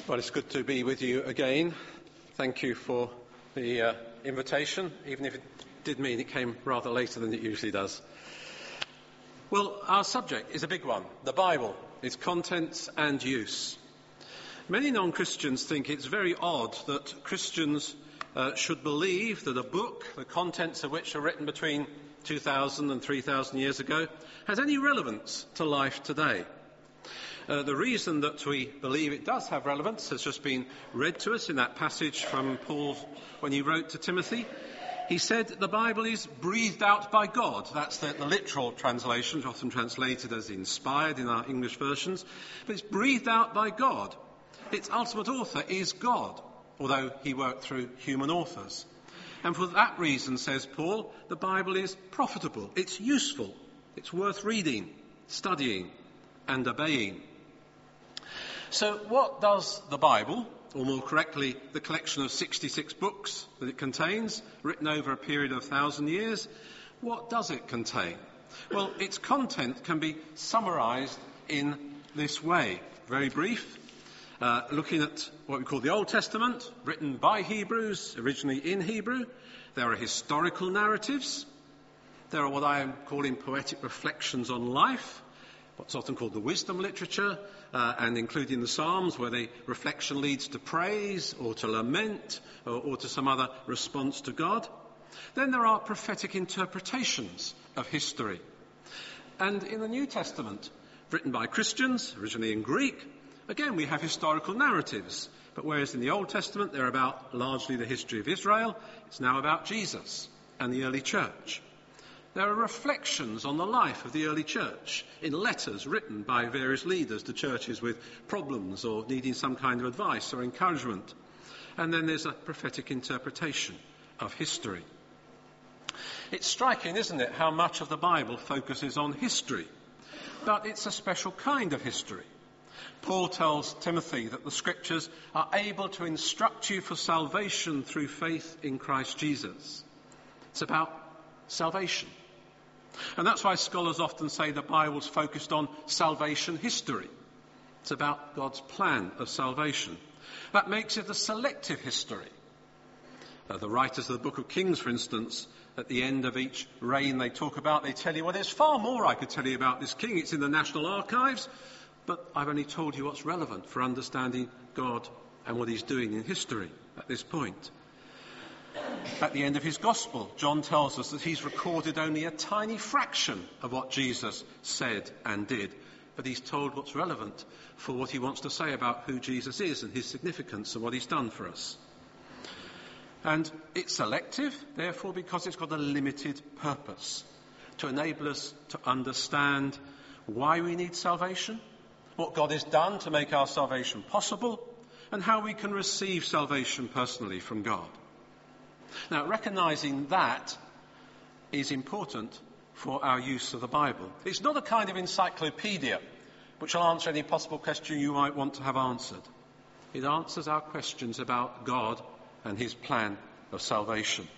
Well, it's good to be with you again. Thank you for the invitation, even if it did mean it came rather later than it usually does. Well, our subject is a big one, the Bible, its contents and use. Many non-Christians think it's very odd that Christians should believe that a book, the contents of which are written between 2,000 and 3,000 years ago, has any relevance to life today. The reason that we believe it does have relevance has just been read to us in that passage from Paul when he wrote to Timothy. He said the Bible is breathed out by God. That's the literal translation, often translated as inspired in our English versions. But it's breathed out by God. Its ultimate author is God, although he worked through human authors. And for that reason, says Paul, the Bible is profitable, it's useful, it's worth reading, studying and obeying. So what does the Bible, or more correctly, the collection of 66 books that it contains, written over a period of 1,000 years, what does it contain? Well, its content can be summarised in this way. Very brief. Looking at what we call the Old Testament, written by Hebrews, originally in Hebrew. There are historical narratives. There are what I am calling poetic reflections on life, what's often called the wisdom literature, and including the Psalms, where the reflection leads to praise or to lament or to some other response to God. Then there are prophetic interpretations of history. And in the New Testament, written by Christians, originally in Greek, again we have historical narratives. But whereas in the Old Testament they're about largely the history of Israel, it's now about Jesus and the early church. There are reflections on the life of the early church in letters written by various leaders to churches with problems or needing some kind of advice or encouragement. And then there's a prophetic interpretation of history. It's striking, isn't it, how much of the Bible focuses on history. But it's a special kind of history. Paul tells Timothy that the Scriptures are able to instruct you for salvation through faith in Christ Jesus. It's about salvation. And that's why scholars often say the Bible's focused on salvation history. It's about God's plan of salvation. That makes it a selective history. The writers of the Book of Kings, for instance, at the end of each reign they tell you, well, there's far more I could tell you about this king. It's in the National Archives, but I've only told you what's relevant for understanding God and what he's doing in history at this point. At the end of his gospel, John tells us that he's recorded only a tiny fraction of what Jesus said and did, but he's told what's relevant for what he wants to say about who Jesus is and his significance and what he's done for us. And it's selective, therefore, because it's got a limited purpose, to enable us to understand why we need salvation, what God has done to make our salvation possible, and how we can receive salvation personally from God. Now, recognising that is important for our use of the Bible. It's not a kind of encyclopedia which will answer any possible question you might want to have answered. It answers our questions about God and his plan of salvation.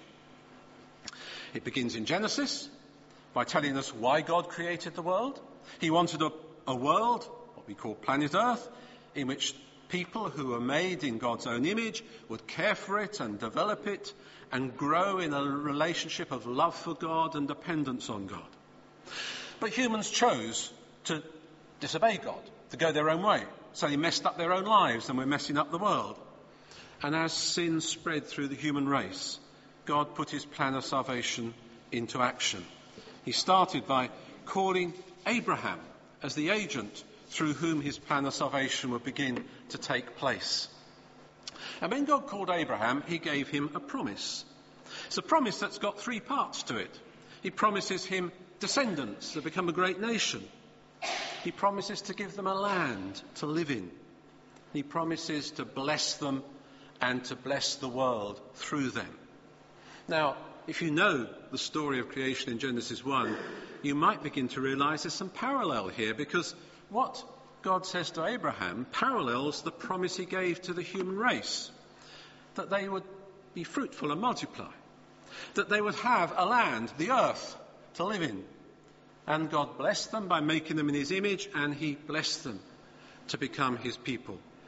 It begins in Genesis by telling us why God created the world. He wanted a world, what we call planet Earth, in which people who were made in God's own image would care for it and develop it and grow in a relationship of love for God and dependence on God. But humans chose to disobey God, to go their own way. So they messed up their own lives and we're messing up the world. And as sin spread through the human race, God put his plan of salvation into action. He started by calling Abraham as the agent through whom his plan of salvation would begin to take place. And when God called Abraham, he gave him a promise. It's a promise that's got three parts to it. He promises him descendants that become a great nation. He promises to give them a land to live in. He promises to bless them and to bless the world through them. Now, if you know the story of creation in Genesis 1, you might begin to realise there's some parallel here, because what God says to Abraham parallels the promise he gave to the human race, that they would be fruitful and multiply, that they would have a land, the earth, to live in. And God blessed them by making them in his image, and he blessed them to become his people.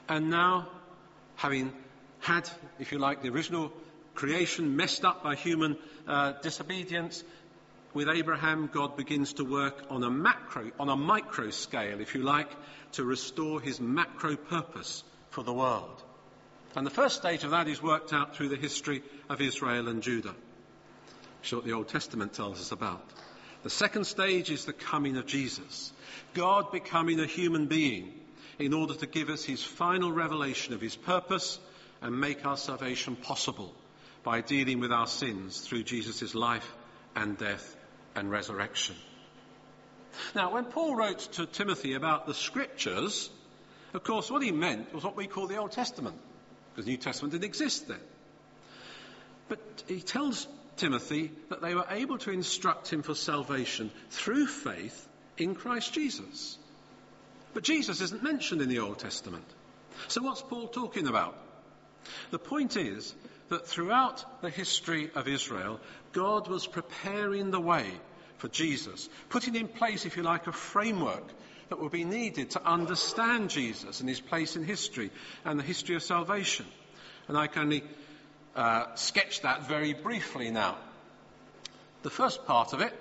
And now, having had, if you like, the original creation messed up by human disobedience, with Abraham, God begins to work on a micro scale, if you like, to restore his macro purpose for the world. And the first stage of that is worked out through the history of Israel and Judah, which is what the Old Testament tells us about. The second stage is the coming of Jesus, God becoming a human being in order to give us his final revelation of his purpose and make our salvation possible by dealing with our sins through Jesus' life and death and resurrection. Now, when Paul wrote to Timothy about the Scriptures, of course, what he meant was what we call the Old Testament, because the New Testament didn't exist then. But he tells Timothy that they were able to instruct him for salvation through faith in Christ Jesus. But Jesus isn't mentioned in the Old Testament. So what's Paul talking about? The point is that throughout the history of Israel, God was preparing the way for Jesus, putting in place, if you like, a framework that would be needed to understand Jesus and his place in history and the history of salvation. And I can only sketch that very briefly now. The first part of it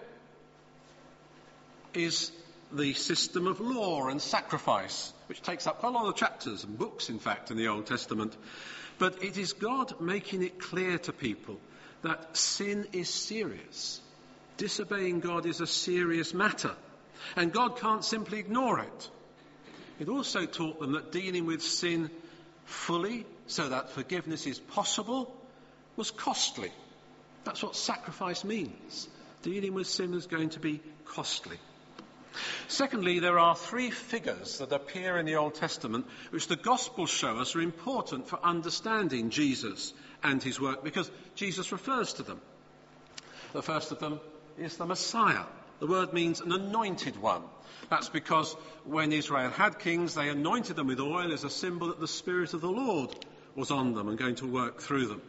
is the system of law and sacrifice, which takes up quite a lot of chapters and books, in fact, in the Old Testament. But it is God making it clear to people that sin is serious. Disobeying God is a serious matter, and God can't simply ignore it. It also taught them that dealing with sin fully, so that forgiveness is possible, was costly. That's what sacrifice means. Dealing with sin is going to be costly. Secondly, there are three figures that appear in the Old Testament which the Gospels show us are important for understanding Jesus and his work, because Jesus refers to them. The first of them is the Messiah. The word means an anointed one. That's because when Israel had kings, they anointed them with oil as a symbol that the Spirit of the Lord was on them and going to work through them.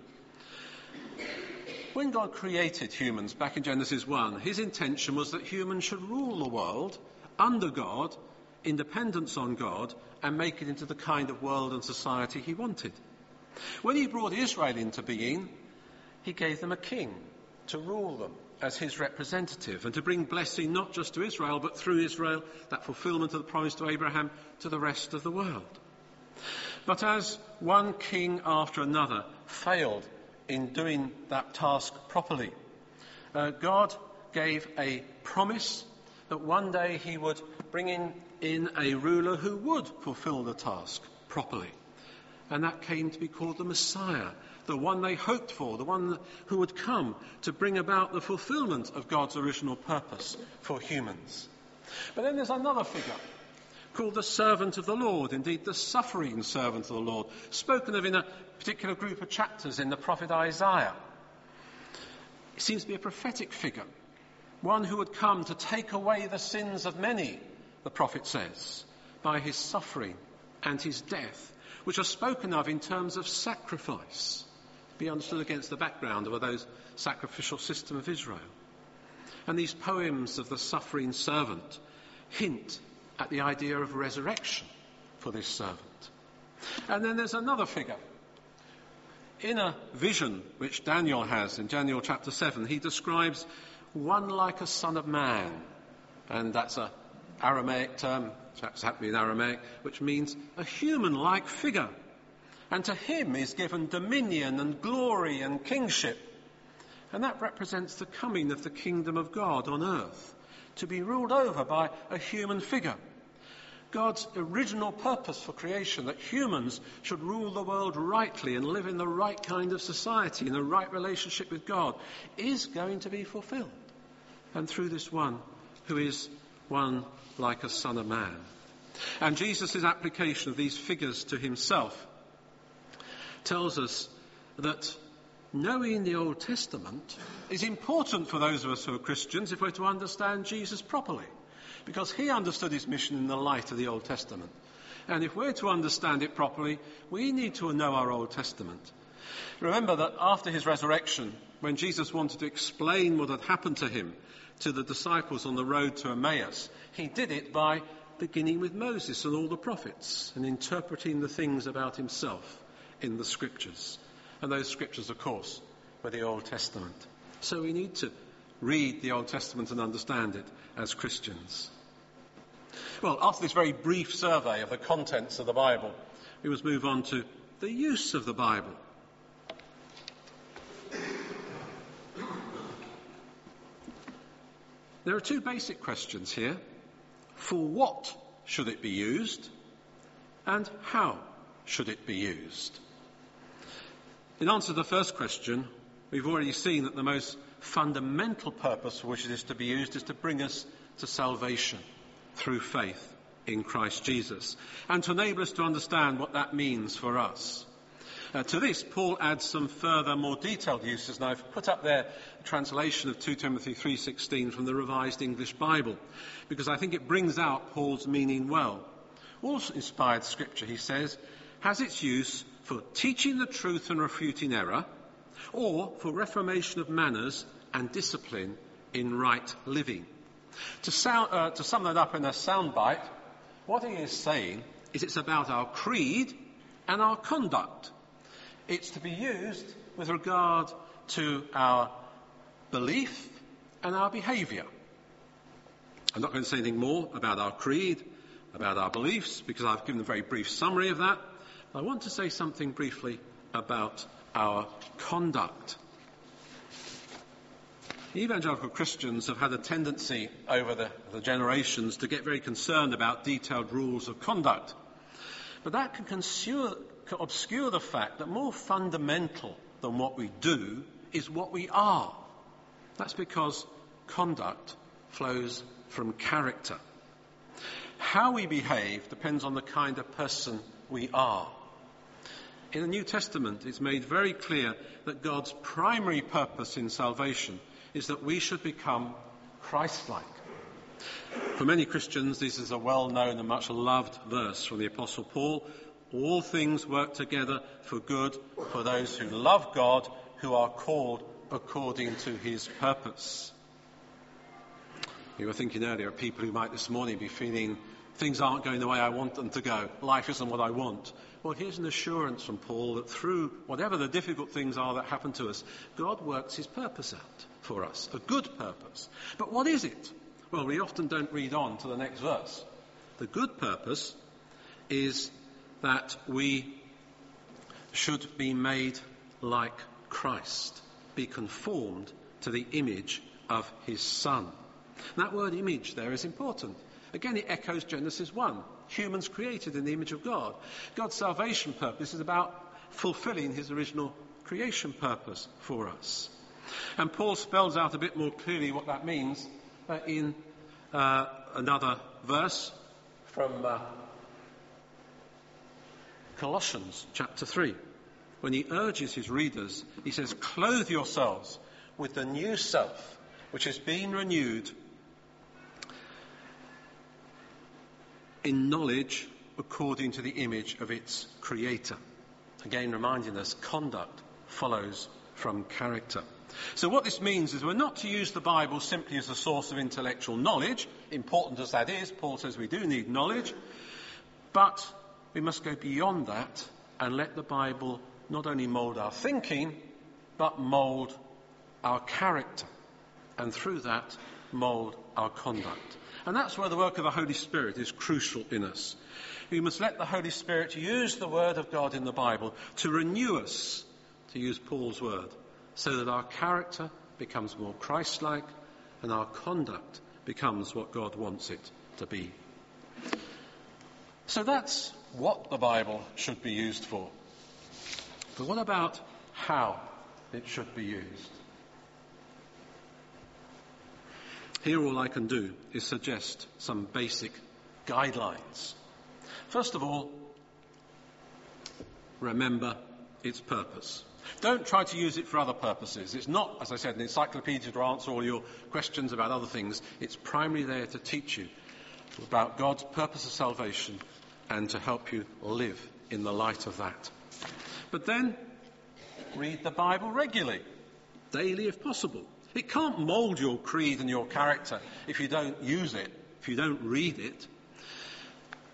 When God created humans back in Genesis 1, his intention was that humans should rule the world under God, in dependence on God, and make it into the kind of world and society he wanted. When he brought Israel into being, he gave them a king to rule them as his representative and to bring blessing not just to Israel, but through Israel, that fulfillment of the promise to Abraham, to the rest of the world. But as one king after another failed in doing that task properly, God gave a promise that one day he would bring in a ruler who would fulfill the task properly. And that came to be called the Messiah, the one they hoped for, the one who would come to bring about the fulfillment of God's original purpose for humans. But then there's another figure called the servant of the Lord, indeed the suffering servant of the Lord, spoken of in a particular group of chapters in the prophet Isaiah. It seems to be a prophetic figure, one who would come to take away the sins of many, the prophet says, by his suffering and his death, which are spoken of in terms of sacrifice, to be understood against the background of those sacrificial system of Israel. And these poems of the suffering servant hint at the idea of resurrection for this servant. And then there's another figure. In a vision which Daniel has in Daniel chapter 7, he describes one like a son of man. And that's an Aramaic term, it's happened in Aramaic, which means a human-like figure. And to him is given dominion and glory and kingship. And that represents the coming of the kingdom of God on earth, to be ruled over by a human figure. God's original purpose for creation, that humans should rule the world rightly and live in the right kind of society, in the right relationship with God, is going to be fulfilled. And through this one who is one like a son of man. And Jesus' application of these figures to himself tells us that knowing the Old Testament is important for those of us who are Christians if we're to understand Jesus properly, because he understood his mission in the light of the Old Testament. And if we're to understand it properly, we need to know our Old Testament. Remember that after his resurrection, when Jesus wanted to explain what had happened to him to the disciples on the road to Emmaus, he did it by beginning with Moses and all the prophets and interpreting the things about himself in the scriptures. And those scriptures, of course, were the Old Testament. So we need to read the Old Testament and understand it as Christians. Well, after this very brief survey of the contents of the Bible, we must move on to the use of the Bible. There are two basic questions here. For what should it be used? And how should it be used? In answer to the first question, we've already seen that the most fundamental purpose for which it is to be used is to bring us to salvation through faith in Christ Jesus, and to enable us to understand what that means for us. To this, Paul adds some further, more detailed uses, and I've put up there a translation of 2 Timothy 3:16 from the Revised English Bible, because I think it brings out Paul's meaning well. All inspired scripture, he says, has its use for teaching the truth and refuting error, or for reformation of manners and discipline in right living. To sum that up in a soundbite, what he is saying is it's about our creed and our conduct. It's to be used with regard to our belief and our behaviour. I'm not going to say anything more about our creed, about our beliefs, because I've given a very brief summary of that. I want to say something briefly about our conduct. Evangelical Christians have had a tendency over the generations to get very concerned about detailed rules of conduct. But that can obscure the fact that more fundamental than what we do is what we are. That's because conduct flows from character. How we behave depends on the kind of person we are. In the New Testament, it's made very clear that God's primary purpose in salvation is that we should become Christ-like. For many Christians, this is a well-known and much-loved verse from the Apostle Paul. All things work together for good for those who love God, who are called according to his purpose. You were thinking earlier of people who might this morning be feeling things aren't going the way I want them to go. Life isn't what I want. Well, here's an assurance from Paul that through whatever the difficult things are that happen to us, God works his purpose out for us, a good purpose. But what is it? Well, we often don't read on to the next verse. The good purpose is that we should be made like Christ, be conformed to the image of his Son. And that word image there is important. Again, it echoes Genesis 1. Humans created in the image of God. God's salvation purpose is about fulfilling his original creation purpose for us. And Paul spells out a bit more clearly what that means in another verse from Colossians chapter 3. When he urges his readers, he says, "Clothe yourselves with the new self, which has been renewed in knowledge according to the image of its creator." Again, reminding us, conduct follows from character. So what this means is we're not to use the Bible simply as a source of intellectual knowledge, important as that is. Paul says we do need knowledge, but we must go beyond that and let the Bible not only mould our thinking, but mould our character, and through that mould our conduct. And that's where the work of the Holy Spirit is crucial in us. We must let the Holy Spirit use the Word of God in the Bible to renew us, to use Paul's word, so that our character becomes more Christ-like and our conduct becomes what God wants it to be. So that's what the Bible should be used for. But what about how it should be used? Here all I can do is suggest some basic guidelines. First of all, remember its purpose. Don't try to use it for other purposes. It's not, as I said, an encyclopedia to answer all your questions about other things. It's primarily there to teach you about God's purpose of salvation and to help you live in the light of that. But then, read the Bible regularly, daily if possible. It can't mould your creed and your character if you don't use it, if you don't read it.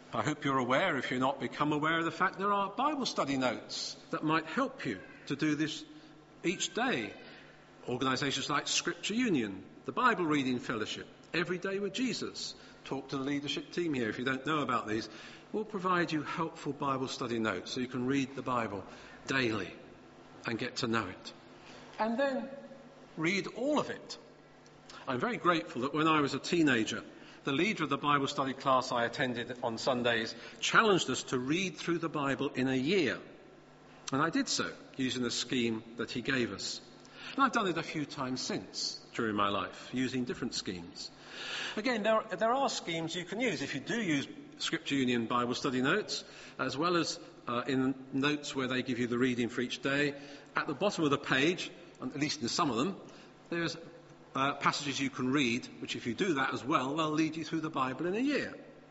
I hope you're aware, if you're not, become aware of the fact there are Bible study notes that might help you to do this each day. Organisations like Scripture Union, the Bible Reading Fellowship, Every Day with Jesus, talk to the leadership team here if you don't know about these, will provide you helpful Bible study notes so you can read the Bible daily and get to know it. And then read all of it. I'm very grateful that when I was a teenager, the leader of the Bible study class I attended on Sundays challenged us to read through the Bible in a year. And I did so, using the scheme that he gave us. And I've done it a few times since during my life, using different schemes. Again, there are schemes you can use. If you do use Scripture Union Bible study notes, as well as in notes where they give you the reading for each day, at the bottom of the page, at least in some of them, there's passages you can read, which if you do that as well, they'll lead you through the Bible in a year.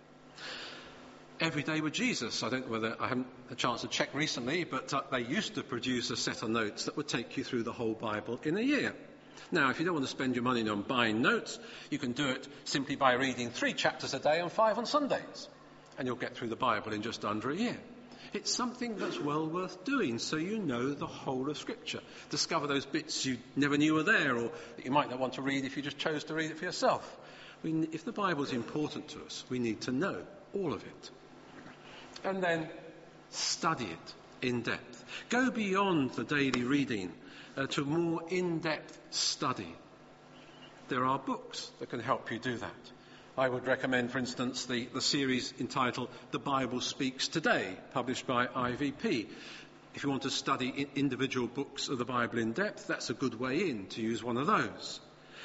Every Day with Jesus. I don't know whether I haven't had a chance to check recently, but they used to produce a set of notes that would take you through the whole Bible in a year. Now, if you don't want to spend your money on buying notes, you can do it simply by reading 3 chapters a day and 5 on Sundays, and you'll get through the Bible in just under a year. It's something that's well worth doing so you know the whole of Scripture. Discover those bits you never knew were there or that you might not want to read if you just chose to read it for yourself. If the Bible is important to us, we need to know all of it. And then study it in depth. Go beyond the daily reading to more in-depth study. There are books that can help you do that. I would recommend, for instance, the series entitled The Bible Speaks Today, published by IVP. If you want to study individual books of the Bible in depth, that's a good way in to use one of those.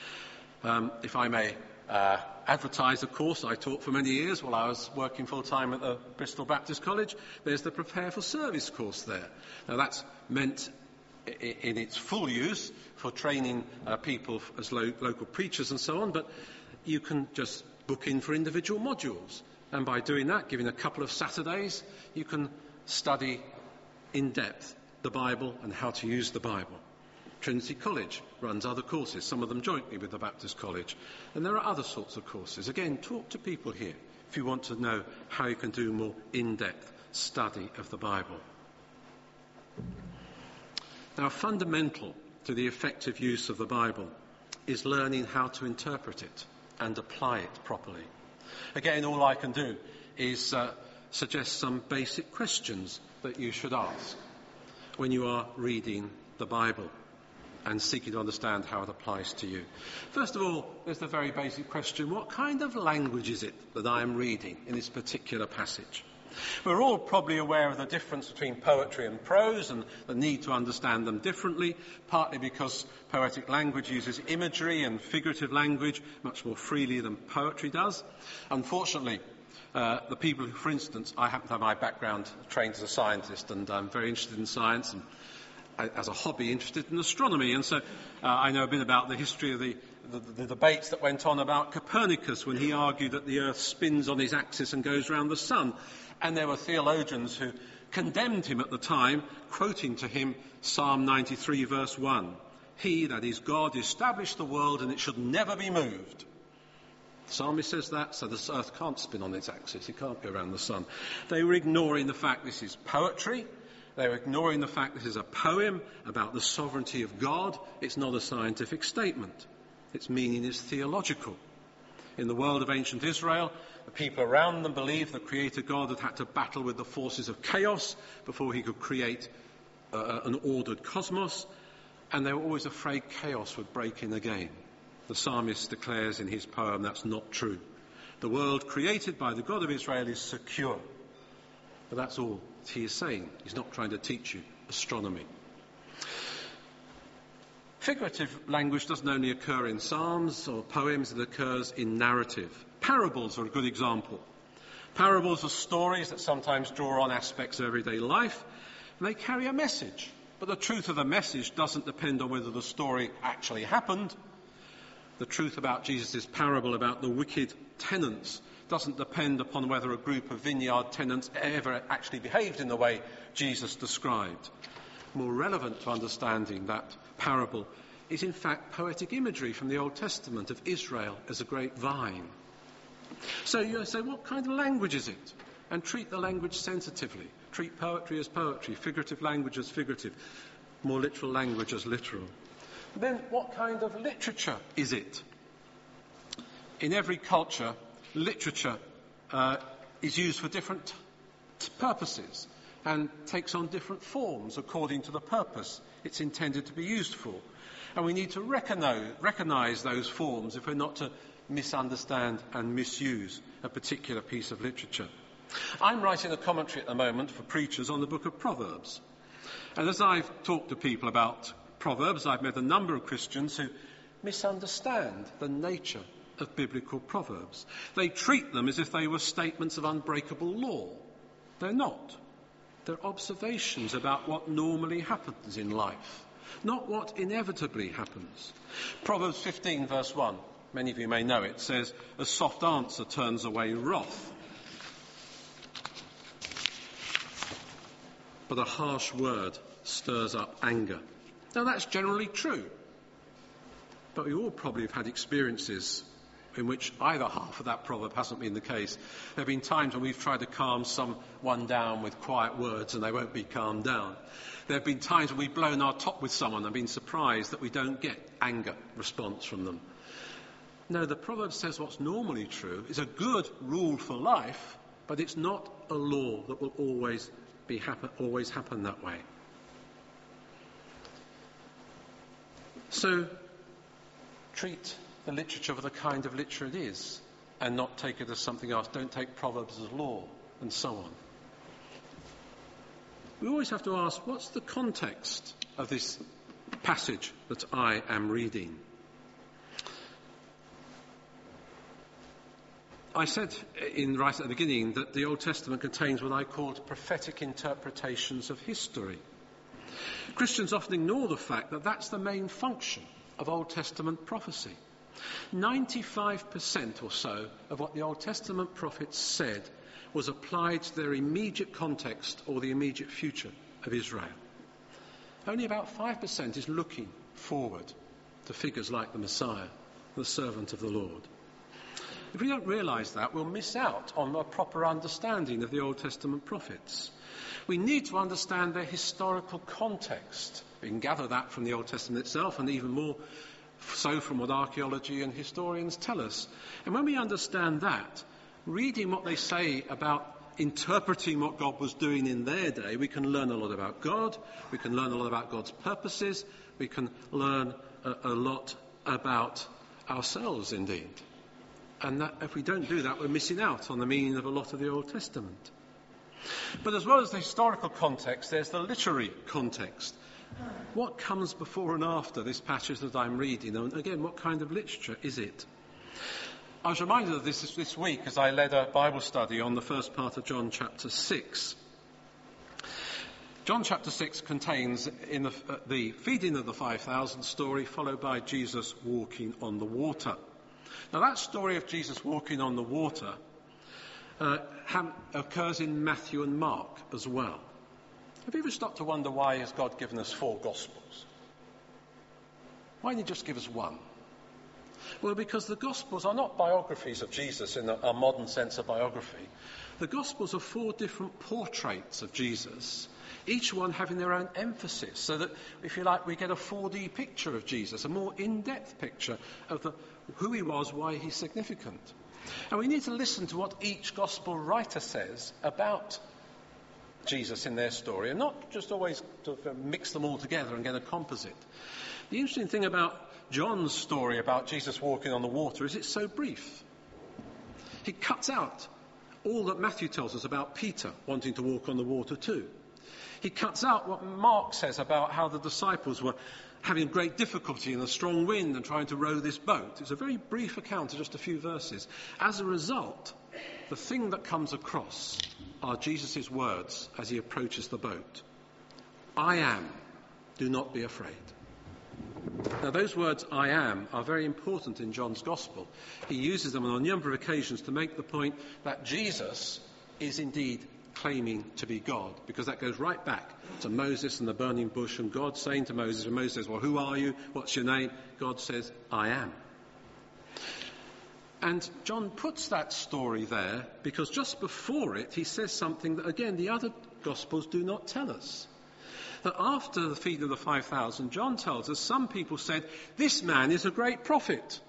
If I may advertise a course I taught for many years while I was working full-time at the Bristol Baptist College, there's the Prepare for Service course there. Now that's meant in its full use for training people as local preachers and so on, but you can just book in for individual modules. And by doing that, giving a couple of Saturdays, you can study in depth the Bible and how to use the Bible. Trinity College runs other courses, some of them jointly with the Baptist College. And there are other sorts of courses. Again, talk to people here if you want to know how you can do more in-depth study of the Bible. Now, fundamental to the effective use of the Bible is learning how to interpret it and apply it properly. Again, all I can do is suggest some basic questions that you should ask when you are reading the Bible and seeking to understand how it applies to you. First of all, there's the very basic question, what kind of language is it that I am reading in this particular passage? We're all probably aware of the difference between poetry and prose and the need to understand them differently, partly because poetic language uses imagery and figurative language much more freely than poetry does. Unfortunately, the people who, for instance, I happen to have my background trained as a scientist and I'm very interested in science and as a hobby interested in astronomy, and so I know a bit about the history of the debates that went on about Copernicus when he argued that the Earth spins on his axis and goes round the sun. And there were theologians who condemned him at the time, quoting to him Psalm 93 verse 1. He, that is God, established the world and it should never be moved. The psalmist says that, so the earth can't spin on its axis, it can't go around the sun. They were ignoring the fact this is poetry. They were ignoring the fact this is a poem about the sovereignty of God. It's not a scientific statement. Its meaning is theological. In the world of ancient Israel, the people around them believed the Creator God had to battle with the forces of chaos before he could create an ordered cosmos, and they were always afraid chaos would break in again. The psalmist declares in his poem that's not true. The world created by the God of Israel is secure. But that's all he is saying. He's not trying to teach you astronomy. Figurative language doesn't only occur in psalms or poems, it occurs in narrative. Parables are a good example. Parables are stories that sometimes draw on aspects of everyday life, and they carry a message. But the truth of the message doesn't depend on whether the story actually happened. The truth about Jesus' parable about the wicked tenants doesn't depend upon whether a group of vineyard tenants ever actually behaved in the way Jesus described. More relevant to understanding that parable is in fact poetic imagery from the Old Testament of Israel as a great vine. So you say, what kind of language is it? and treat the language sensitively. Treat poetry as poetry, figurative language as figurative, more literal language as literal. Then what kind of literature is it? In every culture, literature is used for different purposes and takes on different forms according to the purpose it's intended to be used for. And we need to recognise those forms if we're not to misunderstand and misuse a particular piece of literature. I'm writing a commentary at the moment for preachers on the book of Proverbs. And as I've talked to people about Proverbs, I've met a number of Christians who misunderstand the nature of biblical proverbs. They treat them as if they were statements of unbreakable law. They're not. They're observations about what normally happens in life, not what inevitably happens. Proverbs 15 verse 1, many of you may know it, says, "A soft answer turns away wrath, but a harsh word stirs up anger." Now that's generally true, but we all probably have had experiences in which either half of that proverb hasn't been the case. There have been times when we've tried to calm someone down with quiet words and they won't be calmed down. There have been times when we've blown our top with someone and been surprised that we don't get anger response from them. No, the proverb says what's normally true is a good rule for life, but it's not a law that will always happen that way. So, treat the literature for the kind of literature it is and not take it as something else. Don't take Proverbs as law and so on. We always have to ask, what's the context of this passage that I am reading? I said right at the beginning that the Old Testament contains what I called prophetic interpretations of history. Christians often ignore the fact that that's the main function of Old Testament prophecy. 95% or so of what the Old Testament prophets said was applied to their immediate context or the immediate future of Israel. Only about 5% is looking forward to figures like the Messiah, the servant of the Lord. If we don't realise that, we'll miss out on a proper understanding of the Old Testament prophets. We need to understand their historical context. We can gather that from the Old Testament itself, and even more so from what archaeology and historians tell us. And when we understand that, reading what they say about interpreting what God was doing in their day, we can learn a lot about God, we can learn a lot about God's purposes, we can learn a lot about ourselves indeed. And that if we don't do that, we're missing out on the meaning of a lot of the Old Testament. But as well as the historical context, there's the literary context. What comes before and after this passage that I'm reading? And again, what kind of literature is it? I was reminded of this week as I led a Bible study on the first part of John chapter 6. John chapter 6 contains in the feeding of the 5,000 story, followed by Jesus walking on the water. Now that story of Jesus walking on the water occurs in Matthew and Mark as well. Have you ever stopped to wonder why has God given us 4 Gospels? Why didn't he just give us one? Well, because the Gospels are not biographies of Jesus in a modern sense of biography. The Gospels are 4 different portraits of Jesus, each one having their own emphasis, so that, if you like, we get a 4D picture of Jesus, a more in-depth picture of who he was, why he's significant. And we need to listen to what each Gospel writer says about Jesus in their story, and not just always to mix them all together and get a composite. The interesting thing about John's story about Jesus walking on the water is it's so brief. He cuts out all that Matthew tells us about Peter wanting to walk on the water too. He cuts out what Mark says about how the disciples were having great difficulty in a strong wind and trying to row this boat. It's a very brief account of just a few verses. As a result, the thing that comes across are Jesus' words as he approaches the boat. I am, do not be afraid. Now those words, I am, are very important in John's Gospel. He uses them on a number of occasions to make the point that Jesus is indeed claiming to be God, because that goes right back to Moses and the burning bush, and God saying to Moses, and Moses says, well, who are you? What's your name? God says, I am. And John puts that story there because just before it, he says something that, again, the other Gospels do not tell us. That after the feeding of the 5,000, John tells us some people said, this man is a great prophet.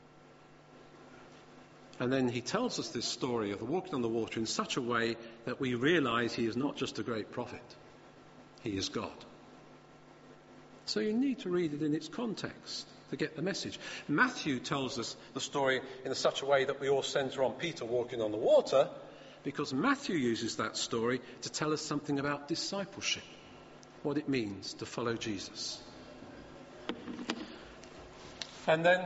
And then he tells us this story of the walking on the water in such a way that we realize he is not just a great prophet, he is God. So you need to read it in its context to get the message. Matthew tells us the story in such a way that we all centre on Peter walking on the water, because Matthew uses that story to tell us something about discipleship, what it means to follow Jesus. And then,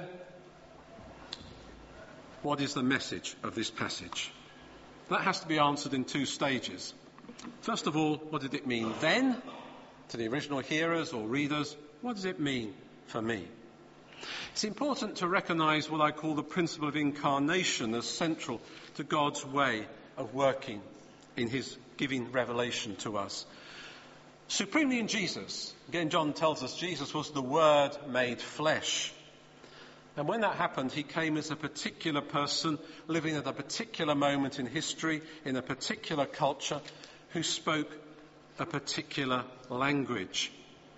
what is the message of this passage? That has to be answered in two stages. First of all, what did it mean then to the original hearers or readers? What does it mean for me? It's important to recognise what I call the principle of incarnation as central to God's way of working in his giving revelation to us. Supremely in Jesus, again John tells us Jesus was the Word made flesh. And when that happened, he came as a particular person living at a particular moment in history, in a particular culture, who spoke a particular language.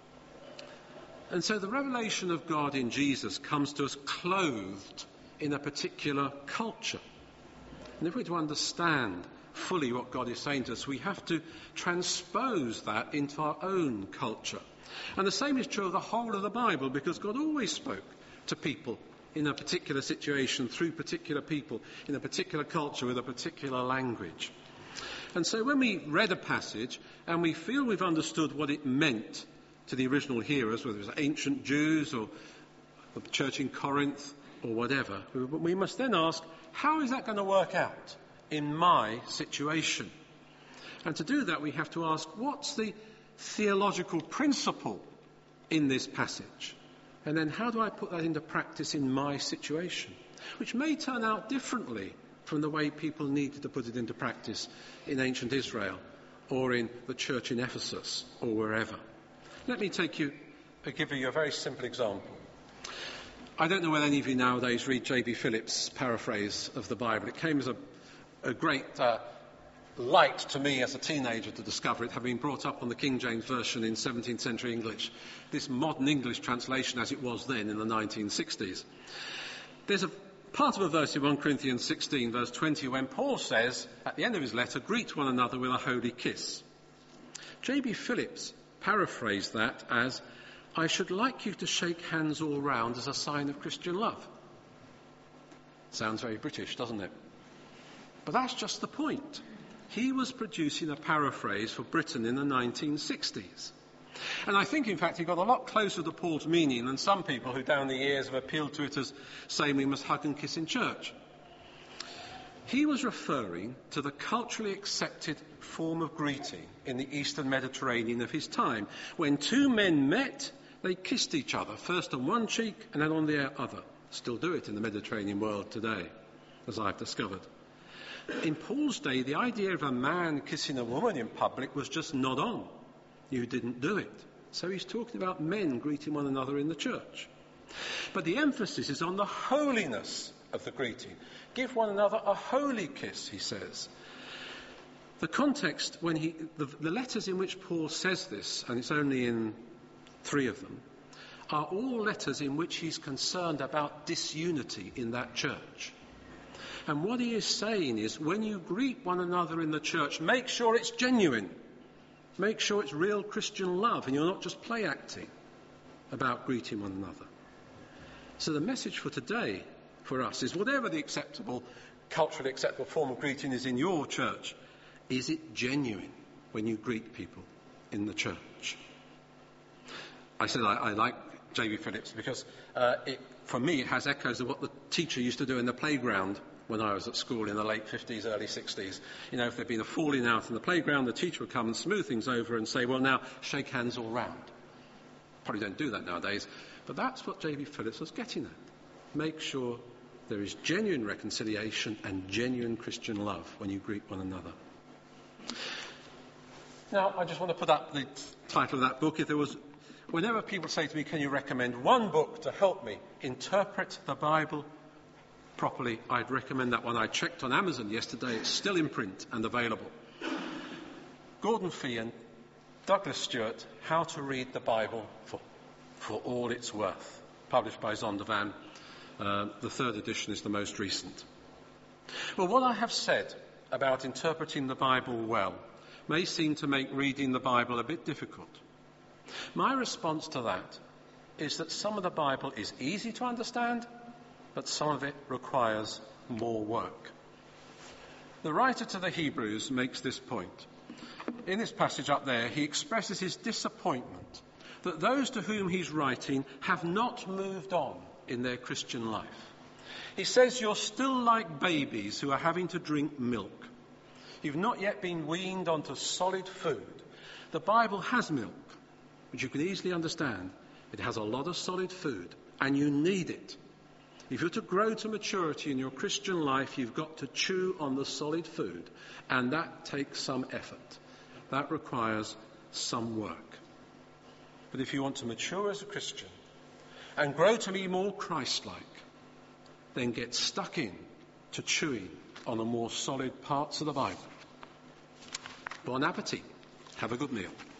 And so the revelation of God in Jesus comes to us clothed in a particular culture. And if we're to understand fully what God is saying to us, we have to transpose that into our own culture. And the same is true of the whole of the Bible, because God always spoke to people in a particular situation, through particular people, in a particular culture, with a particular language. And so when we read a passage and we feel we've understood what it meant to the original hearers, whether it was ancient Jews or the church in Corinth or whatever, we must then ask, how is that going to work out in my situation? And to do that, we have to ask, what's the theological principle in this passage? And then how do I put that into practice in my situation? Which may turn out differently from the way people needed to put it into practice in ancient Israel or in the church in Ephesus or wherever. Let me give you a very simple example. I don't know whether any of you nowadays read J.B. Phillips' paraphrase of the Bible. It came as a great light to me as a teenager to discover it, having been brought up on the King James Version in 17th century English, this modern English translation as it was then in the 1960s. There's a part of a verse in 1 Corinthians 16, verse 20, when Paul says, at the end of his letter, greet one another with a holy kiss. J.B. Phillips paraphrased that as, I should like you to shake hands all round as a sign of Christian love. Sounds very British, doesn't it? But that's just the point. He was producing a paraphrase for Britain in the 1960s. And I think, in fact, he got a lot closer to Paul's meaning than some people who down the years have appealed to it as saying we must hug and kiss in church. He was referring to the culturally accepted form of greeting in the Eastern Mediterranean of his time. When two men met, they kissed each other, first on one cheek and then on the other. Still do it in the Mediterranean world today, as I've discovered. In Paul's day, the idea of a man kissing a woman in public was just not on. You didn't do it. So he's talking about men greeting one another in the church. But the emphasis is on the holiness of the greeting. Give one another a holy kiss, he says. The context, the letters in which Paul says this, and it's only in 3 of them, are all letters in which he's concerned about disunity in that church. And what he is saying is, when you greet one another in the church, make sure it's genuine. Make sure it's real Christian love, and you're not just play acting about greeting one another. So the message for today, for us, is whatever the culturally acceptable form of greeting is in your church, is it genuine when you greet people in the church? I said I like J.B. Phillips because for me it has echoes of what the teacher used to do in the playground when I was at school in the late 50s, early 60s. You know, if there'd been a falling out in the playground, the teacher would come and smooth things over and say, well, now, shake hands all round. Probably don't do that nowadays. But that's what J.B. Phillips was getting at. Make sure there is genuine reconciliation and genuine Christian love when you greet one another. Now, I just want to put up the title of that book. Whenever people say to me, can you recommend one book to help me interpret the Bible properly, I'd recommend that one. I checked on Amazon yesterday. It's still in print and available. Gordon Fee and Douglas Stewart, How to Read the Bible for All It's Worth, published by Zondervan. The third edition is the most recent. Well, what I have said about interpreting the Bible well may seem to make reading the Bible a bit difficult. My response to that is that some of the Bible is easy to understand, but some of it requires more work. The writer to the Hebrews makes this point. In this passage up there, he expresses his disappointment that those to whom he's writing have not moved on in their Christian life. He says, you're still like babies who are having to drink milk. You've not yet been weaned onto solid food. The Bible has milk, which you can easily understand. It has a lot of solid food, and you need it. If you're to grow to maturity in your Christian life, you've got to chew on the solid food, and that takes some effort. That requires some work. But if you want to mature as a Christian and grow to be more Christ-like, then get stuck in to chewing on the more solid parts of the Bible. Bon appetit. Have a good meal.